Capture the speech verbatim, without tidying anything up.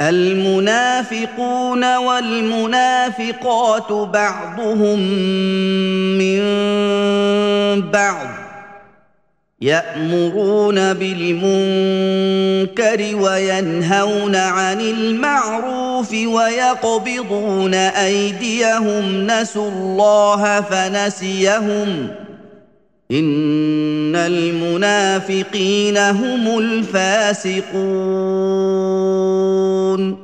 المنافقون والمنافقات بعضهم من بعض يأمرون بالمنكر وينهون عن المعروف ويقبضون أيديهم نسوا الله فنسيهم إن المنافقين هم الفاسقون